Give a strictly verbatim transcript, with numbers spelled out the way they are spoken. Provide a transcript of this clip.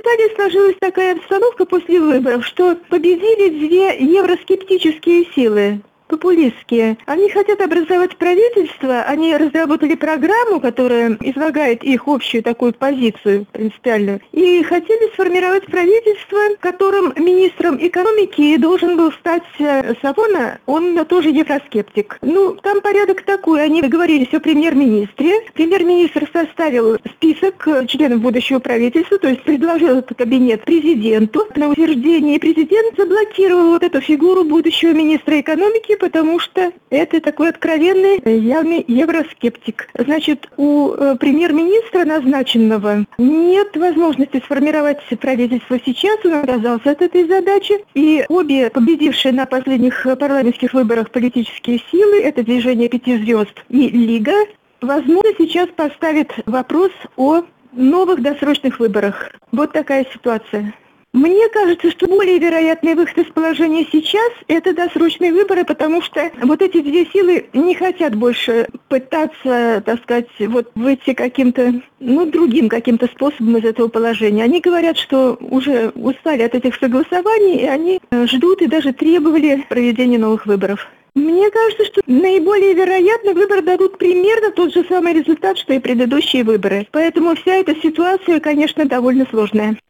Италии сложилась такая обстановка после выборов, что победили две евроскептические силы. Популистские. Они хотят образовать правительство, они разработали программу, которая излагает их общую такую позицию принципиальную, и хотели сформировать правительство, которым министром экономики должен был стать Савона, он тоже евроскептик. Ну, там порядок такой, они договорились о премьер-министре, премьер-министр составил список членов будущего правительства, то есть предложил этот кабинет президенту на утверждение, и президент заблокировал вот эту фигуру будущего министра экономики, потому что это такой откровенный, явный евроскептик. Значит, у э, премьер-министра назначенного нет возможности сформировать правительство сейчас, он отказался от этой задачи, и обе победившие на последних парламентских выборах политические силы, это Движение пяти звезд и Лига, возможно, сейчас поставит вопрос о новых досрочных выборах. Вот такая ситуация. Мне кажется, что более вероятный выход из положения сейчас – это досрочные выборы, потому что вот эти две силы не хотят больше пытаться, так сказать, вот выйти каким-то, ну, другим каким-то способом из этого положения. Они говорят, что уже устали от этих согласований, и они ждут и даже требовали проведения новых выборов. Мне кажется, что наиболее вероятно выборы дадут примерно тот же самый результат, что и предыдущие выборы. Поэтому вся эта ситуация, конечно, довольно сложная.